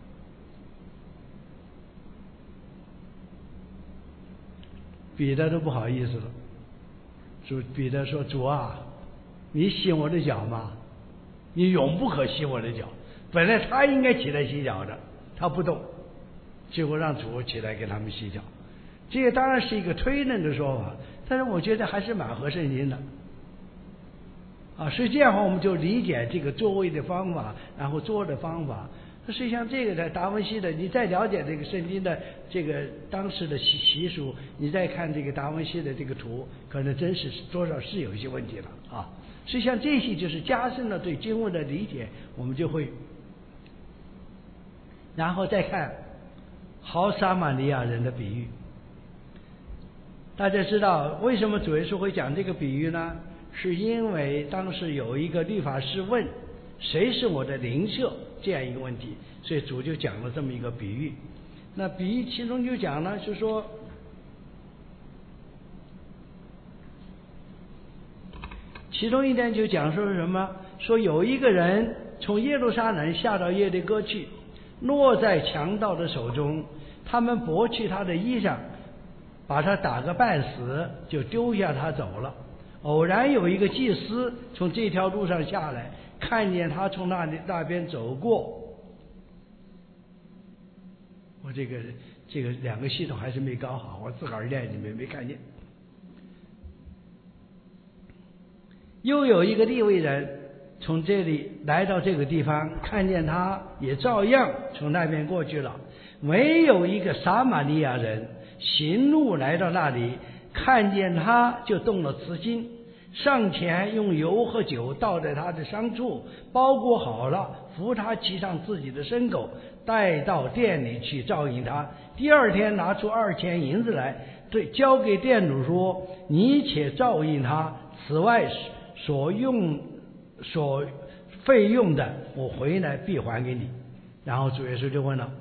彼得都不好意思了。主彼得说：“主啊，你洗我的脚吗？你永不可洗我的脚。”本来他应该起来洗脚的，他不动，结果让主起来给他们洗脚。这个当然是一个推论的说法，但是我觉得还是蛮合圣经的啊。所以这样的话，我们就理解这个座位的方法，然后坐的方法。实际上，这个在达文西的，你再了解这个圣经的这个当时的习习俗，你再看这个达文西的这个图，可能真是多少是有一些问题了啊。实际上，这些就是加深了对经文的理解，我们就会。然后再看好撒玛利亚人的比喻。大家知道为什么主耶稣会讲这个比喻呢？是因为当时有一个律法师问谁是我的邻舍这样一个问题，所以主就讲了这么一个比喻。那比喻其中就讲呢，就说其中一点就讲说什么，说有一个人从耶路撒冷下到耶利哥去，落在强盗的手中，他们剥去他的衣裳，把他打个半死，就丢下他走了。 偶然有一个祭司从这条路上下来，看见他从那里那边走过。我这个这个两个系统还是没搞好，我自个儿练你们没看见。又有一个利未人从这里来到这个地方，看见他也照样从那边过去了。唯有一个撒玛利亚人行路来到那里，看见他就动了慈心，上前用油和酒倒在他的伤处，包裹好了，扶他骑上自己的牲口，带到店里去照应他。第二天拿出二钱银子来，对交给店主说：“你且照应他，此外所用所费用的，我回来必还给你。”然后主耶稣就问了：“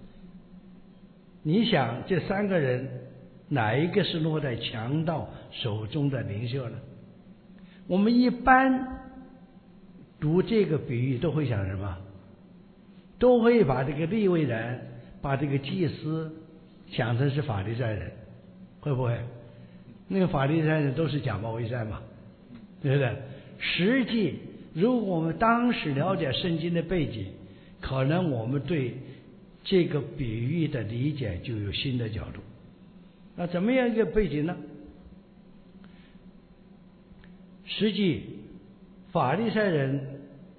你想这三个人哪一个是落在强盗手中的领袖呢？”我们一般读这个比喻都会想什么？都会把这个利未人，把这个祭司想成是法利赛人，会不会？那个法利赛人都是假冒伪善嘛，对不对？实际如果我们当时了解圣经的背景，可能我们对这个比喻的理解就有新的角度。那怎么样一个背景呢？实际法利赛人，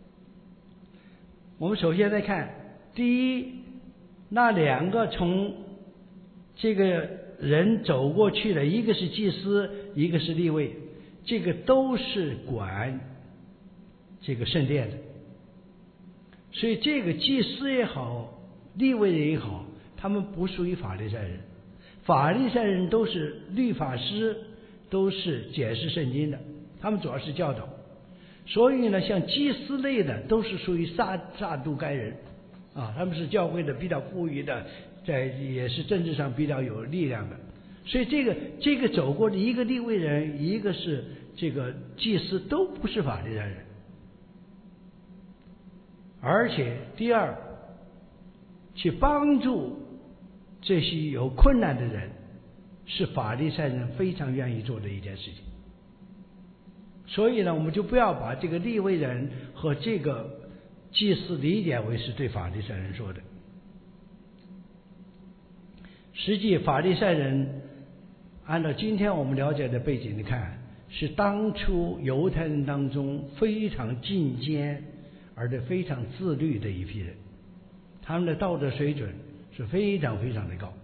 我们首先来看，第一，那两个从这个人走过去的，一个是祭司，一个是利未，这个都是管这个圣殿的。所以这个祭司也好，利未人也好，他们不属于法利赛人。法利赛人都是律法师，都是解释圣经的，他们主要是教导。所以呢，像祭司类的都是属于撒撒都该人啊，他们是教会的比较富裕的，在也是政治上比较有力量的。所以这个这个走过的一个利未人，一个是这个祭司，都不是法利赛人。而且第二，去帮助这些有困难的人，是法利赛人非常愿意做的一件事情。所以呢，我们就不要把这个利未人和这个祭司理解为是对法利赛人说的。实际法利赛人按照今天我们了解的背景，你看，是当初犹太人当中非常进阶而且非常自律的一批人，他们的道德水准是非常非常的高。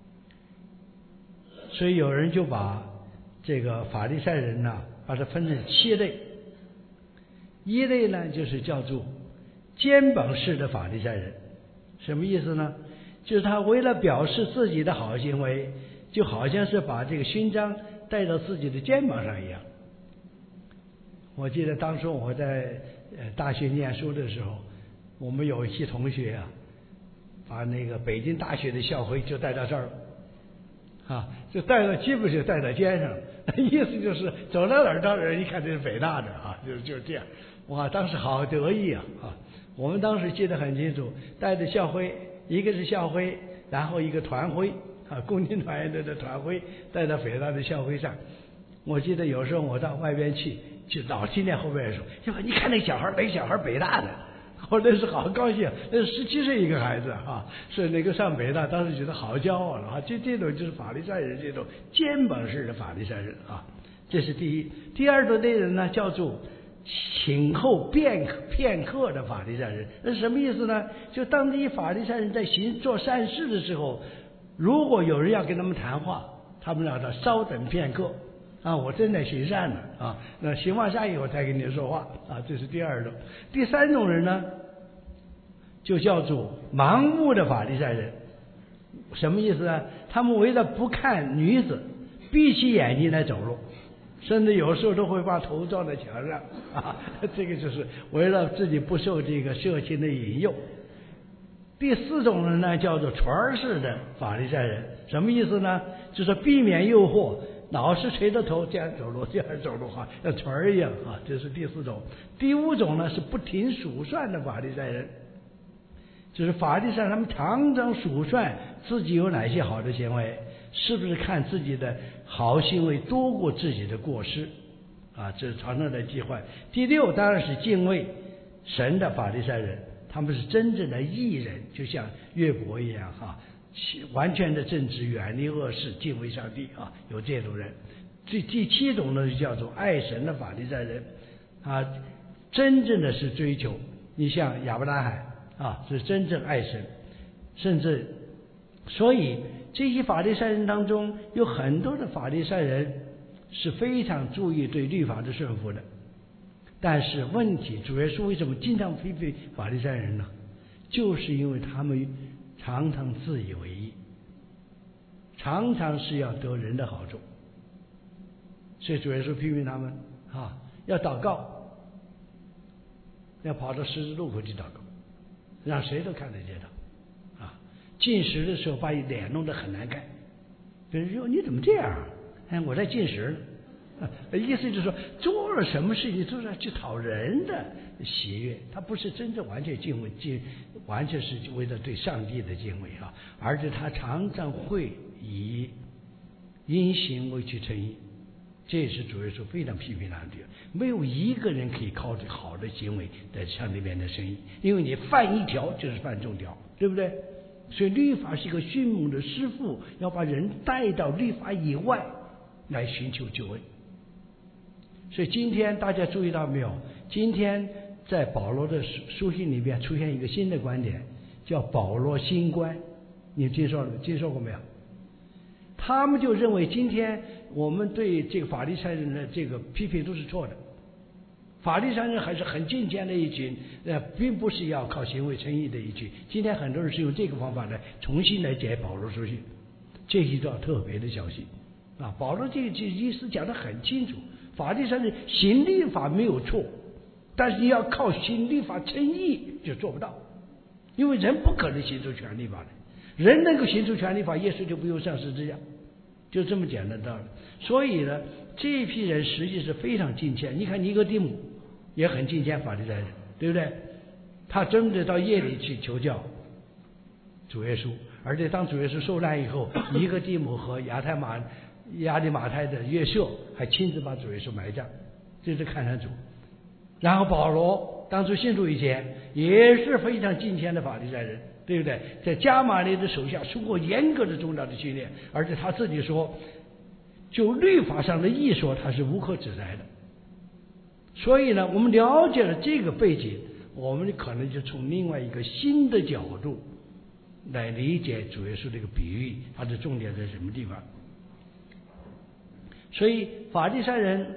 所以有人就把这个法利赛人呢，把它分成七类。一类呢，就是叫做肩膀式的法利赛人。什么意思呢？就是他为了表示自己的好行为，就好像是把这个勋章带到自己的肩膀上一样。我记得当时我在呃大学念书的时候，我们有一些同学啊，把那个北京大学的校徽就带到这儿啊，就带到基本就带到肩上，意思就是走到哪儿到哪儿，一看这是北大的啊，就是就是这样。哇，当时好得意啊啊！我们当时记得很清楚，带着校徽，一个是校徽，然后一个团徽啊，共青团的的团徽带到北大的校徽上。我记得有时候我到外边去，就老听见后边说：“你看那小孩，那小孩北大的。”我那是好高兴，那是十七岁一个孩子啊，是那个上北大，当时觉得好骄傲了啊！这这种就是法利赛人，这种肩膀式的法利赛人啊，这是第一。第二种类人呢，叫做请后片片刻的法利赛人。那是什么意思呢？就当这些法利赛人在行做善事的时候，如果有人要跟他们谈话，他们让他稍等片刻啊，我正在行善呢啊，那行完善以后才跟你说话啊，这是第二种。第三种人呢，就叫做盲目的法利赛人。什么意思呢？他们为了不看女子，闭起眼睛来走路，甚至有时候都会把头撞在墙上啊，这个就是为了自己不受这个色情的引诱。第四种人呢，叫做船式的法利赛人。什么意思呢？就是避免诱惑，老是垂着头这样走路，这样走路哈，像船儿一样啊，这是第四种。第五种呢，是不停数算的法利赛人，就是法利赛人他们常常数算自己有哪些好的行为，是不是看自己的好行为多过自己的过失啊，这是常常的计划。第六当然是敬畏神的法利赛人，他们是真正的义人，就像约伯一样哈、啊，完全的正直，远离恶事，敬畏上帝啊，有这种人。第第七种呢，就叫做爱神的法利赛人啊，真正的是追求，你像亚伯拉罕啊，是真正爱神，甚至所以这些法利赛人当中有很多的法利赛人是非常注意对律法的顺服的，但是问题，主耶稣为什么经常批评法利赛人呢？就是因为他们常常自以为意，常常是要得人的好处，所以主耶稣批评他们啊，要祷告，要跑到十字路口去祷告，让谁都看得见他啊。进食的时候把脸弄得很难看，别人说你怎么这样？哎，我在进食呢。啊，意思就是说，做了什么事情都是去讨人的喜悦，他不是真正完全敬畏，敬完全是为了对上帝的敬畏啊，而且他常常会以因行为去称义，这也是主耶稣非常批评他的地方。没有一个人可以靠着好的行为在上帝面前称义，因为你犯一条就是犯众条，对不对？所以律法是一个迅猛的师傅，要把人带到律法以外来寻求救恩。所以今天大家注意到没有？今天在保罗的书信里边出现一个新的观点，叫保罗新观，你接受接受过没有？他们就认为今天我们对这个法利赛人的这个批评都是错的，法利赛人还是很敬虔的一群，呃，并不是要靠行为称义的一群。今天很多人是用这个方法来重新来解保罗书信，这一段特别的小心啊！保罗这这意思讲得很清楚，法利赛人行律法没有错，但是你要靠行律法称义就做不到，因为人不可能行出全律法来，人能够行出全律法，耶稣就不用上十字架，就这么简单道理。所以呢，这一批人实际是非常敬虔。你看尼哥底母也很敬虔法利赛人，对不对？他真的到夜里去求教主耶稣，而且当主耶稣受难以后，尼哥底母和亚太马亚利马太的约瑟还亲自把主耶稣埋葬，这是看山主。然后保罗当初信主以前也是非常敬虔的法利赛人，对不对？在加马列的手下受过严格的宗教的训练，而且他自己说，就律法上的义说他是无可指摘的。所以呢，我们了解了这个背景，我们可能就从另外一个新的角度来理解主耶稣这个比喻，它的重点在什么地方。所以法利赛人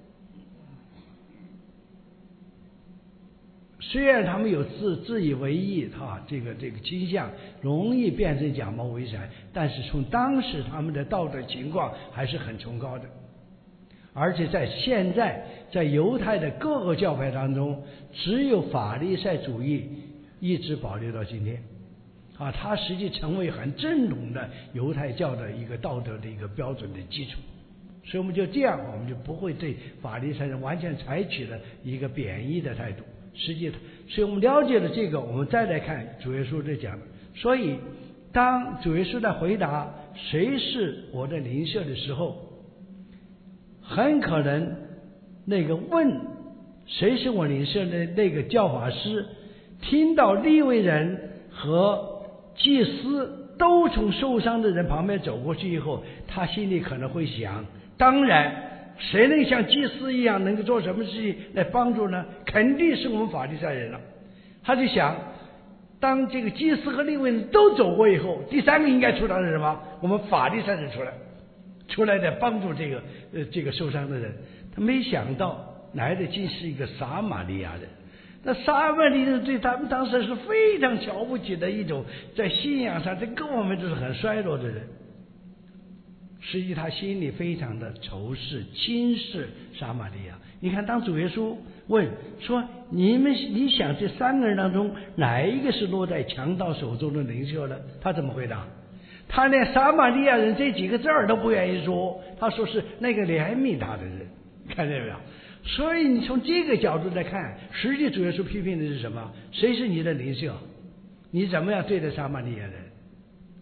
虽然他们有自自以为意哈这个这个倾向，容易变成假冒伪善，但是从当时他们的道德情况还是很崇高的。而且在现在在犹太的各个教派当中，只有法利赛主义一直保留到今天啊，它实际成为很正统的犹太教的一个道德的一个标准的基础。所以我们就这样，我们就不会对法利赛人完全采取了一个贬义的态度。实际，所以我们了解了这个，我们再来看主耶稣在讲。所以当主耶稣在回答谁是我的邻舍的时候，很可能那个问谁是我邻舍的那个教法师，听到利未人和祭司都从受伤的人旁边走过去以后，他心里可能会想，当然谁能像祭司一样能够做什么事情来帮助呢？肯定是我们法利赛人了。他就想，当这个祭司和利未人都走过以后，第三个应该出来是什么？我们法利赛人出来出来的帮助这个呃这个受伤的人。他没想到来的竟是一个撒玛利亚人。那撒玛利亚人对他们当时是非常瞧不起的一种，在信仰上在各方面都是很衰落的人。实际他心里非常的仇视轻视撒玛利亚。你看当主耶稣问说，你们你想这三个人当中哪一个是落在强盗手中的领袖呢？他怎么回答？他连撒玛利亚人这几个字儿都不愿意说，他说是那个怜悯他的人。看见没有？所以你从这个角度来看，实际主耶稣批评的是什么？谁是你的领袖？你怎么样对待撒玛利亚人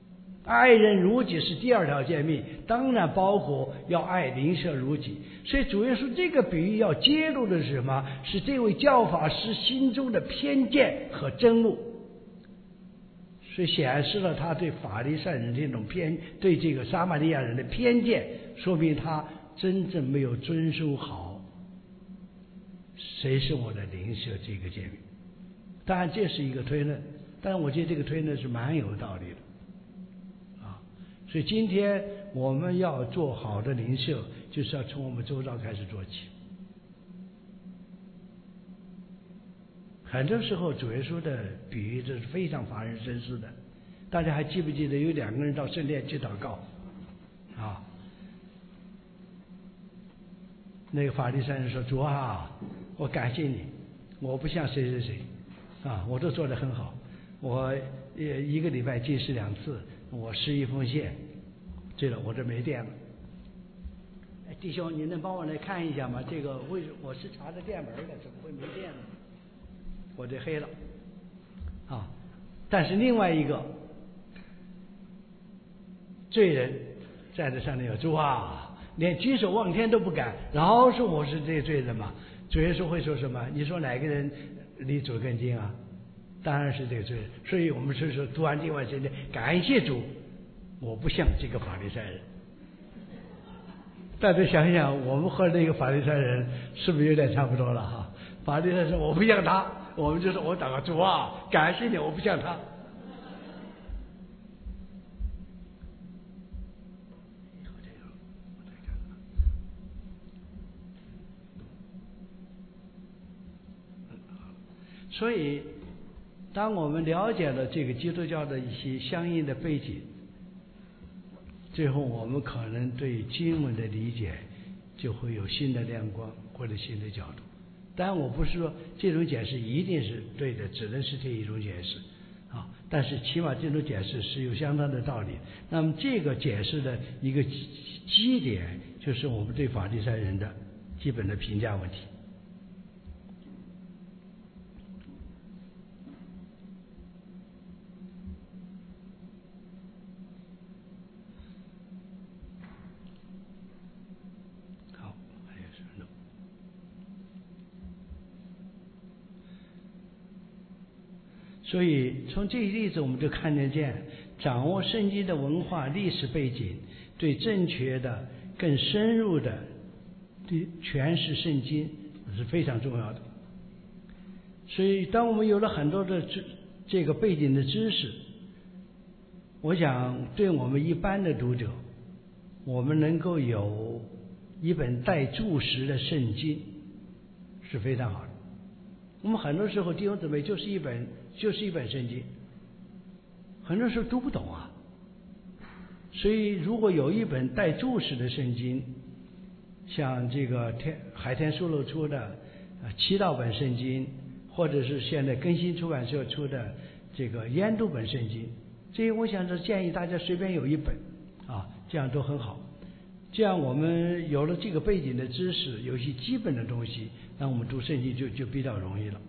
爱人如己是第二条诫命，当然包括要爱邻舍如己。所以主耶稣这个比喻要揭露的是什么？是这位教法师心中的偏见和憎恶，所以显示了他对法利赛人这种偏，对这个撒玛利亚人的偏见，说明他真正没有遵守好谁是我的邻舍这个诫命。当然这是一个推论，但是我觉得这个推论是蛮有道理的啊。所以今天我们要做好的邻舍，就是要从我们周遭开始做起。很多时候主耶稣的比喻这是非常发人深思的。大家还记不记得有两个人到圣殿去祷告啊？那个法利赛人说：主啊，我感谢你，我不像谁谁谁啊，我都做得很好，我一个礼拜进食两次，我施一奉献。对了，我这没电了。哎，弟兄，你能帮我来看一下吗？这个为我是插着电门的，怎么会没电呢？我这黑了啊！但是另外一个罪人站在上面有主啊，连举手望天都不敢，然后说我是这个罪人嘛？主耶稣会说什么？你说哪个人离主更近啊？当然是这个罪人。所以我们是说读完经文圣经，感谢主，我不像这个法利赛人。大家想想，我们和那个法利赛人是不是有点差不多了哈？法利赛人说我不像他，我们就说我祷告主啊，感谢你，我不像他。所以当我们了解了这个基督教的一些相应的背景，最后我们可能对经文的理解就会有新的亮光或者新的角度。当然我不是说这种解释一定是对的，只能是这一种解释啊，但是起码这种解释是有相当的道理。那么这个解释的一个基点就是我们对法利赛人的基本的评价问题。所以从这些例子我们就看得见，掌握圣经的文化历史背景，对正确的更深入的对诠释圣经是非常重要的。所以当我们有了很多的这个背景的知识，我想对我们一般的读者，我们能够有一本带注释的圣经是非常好的。我们很多时候弟兄姊妹就是一本就是一本圣经，很多时候读不懂啊。所以如果有一本带注释的圣经，像这个天海天书楼出的呃七道本圣经，或者是现在更新出版社出的这个研读本圣经，这些我想是建议大家随便有一本啊，这样都很好。这样我们有了这个背景的知识，有一些基本的东西，那我们读圣经就就比较容易了。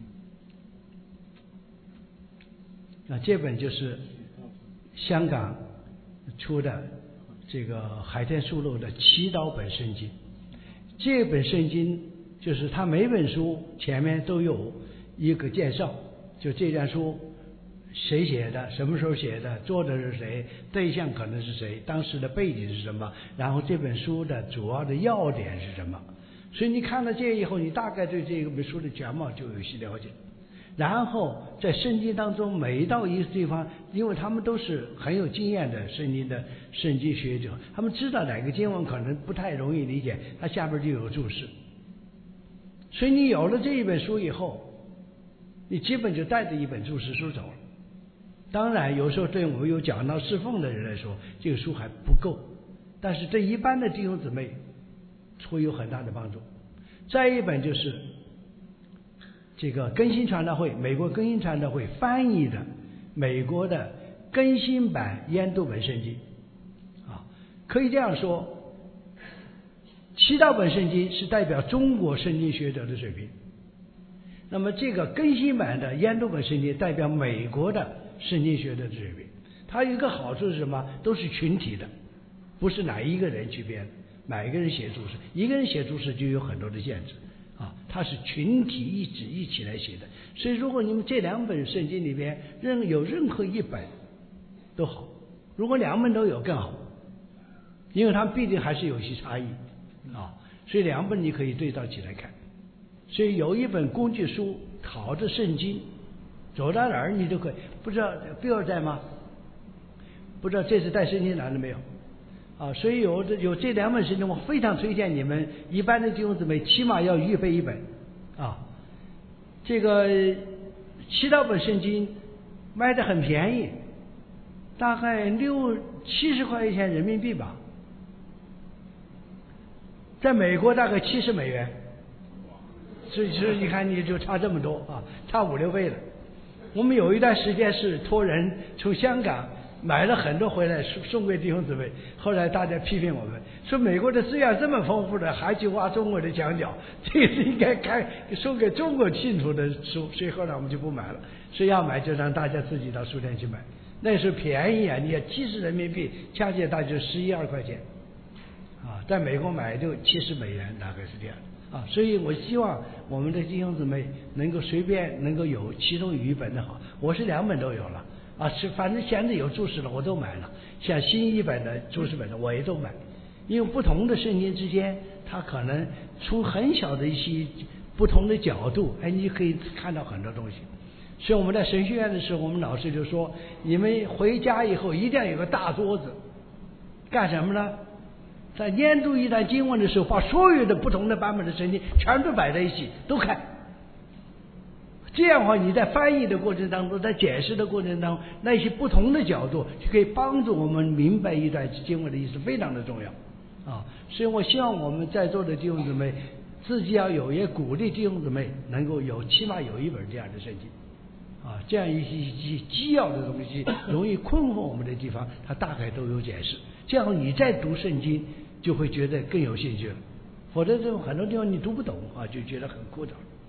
那这本就是香港出的这个海天书楼的七刀本圣经。这本圣经就是它每本书前面都有一个介绍，就这卷书谁写的，什么时候写的，作者是谁，对象可能是谁，当时的背景是什么，然后这本书的主要的要点是什么。所以你看了这以后，你大概对这本书的全貌就有些了解。然后在圣经当中每到一个地方，因为他们都是很有经验的圣经的圣经学者，他们知道哪个经文可能不太容易理解，他下边就有注释。所以你有了这一本书以后，你基本就带着一本注释书走了。当然有时候对我们有讲道侍奉的人来说，这个书还不够，但是对一般的弟兄姊妹会有很大的帮助。再一本就是这个更新传道会，美国更新传道会翻译的美国的更新版研读本圣经啊，可以这样说，七道本圣经是代表中国圣经学者的水平，那么这个更新版的研读本圣经代表美国的圣经学者的水平。 它有一个好处是什么？都是群体的，不是哪一个人去编，哪一个人写注释，一个人写注释就有很多的限制啊，它是群体一起一起来写的。所以如果你们这两本圣经里边任有任何一本都好，如果两本都有更好，因为它们毕竟还是有些差异啊，所以两本你可以对照起来看。所以有一本工具书，好的圣经，走到哪儿你都可以。不知道比尔在吗？不知道这次带圣经来了没有？啊，所以有有这两本圣经，我非常推荐你们一般的弟兄姊妹起码要预备一本啊。这个七道本圣经卖的很便宜，大概六七十块钱人民币吧，在美国大概七十美元，所以所以你看你就差这么多啊，差五六倍了。我们有一段时间是托人从香港买了很多回来送送给弟兄姊妹，后来大家批评我们说美国的资源这么丰富的，还去挖中国的墙角，这个是应该开送给中国信徒的书，所以后来我们就不买了。所以要买就让大家自己到书店去买，那时候便宜啊，你要七十人民币，加起来大概就十一二块钱啊，在美国买就七十美元，大概是这样啊。所以我希望我们的弟兄姊妹能够随便能够有其中有一本的好，我是两本都有了。啊，是反正现在有注释了，我都买了。像新一本的注释本的我也都买，因为不同的圣经之间，它可能从很小的一些不同的角度，哎，你可以看到很多东西。所以我们在神学院的时候，我们老师就说，你们回家以后一定要有个大桌子，干什么呢？在研读一段经文的时候，把所有的不同的版本的圣经全都摆在一起，都看。这样的话，你在翻译的过程当中，在解释的过程当中，那些不同的角度就可以帮助我们明白一段经文的意思，非常的重要啊！所以我希望我们在座的弟兄姊妹自己要有也鼓励弟兄姊妹能够有起码有一本这样的圣经啊，这样一些一些基要的东西容易困惑我们的地方，它大概都有解释。这样你在读圣经就会觉得更有兴趣了，否则这种很多地方你读不懂啊，就觉得很枯燥。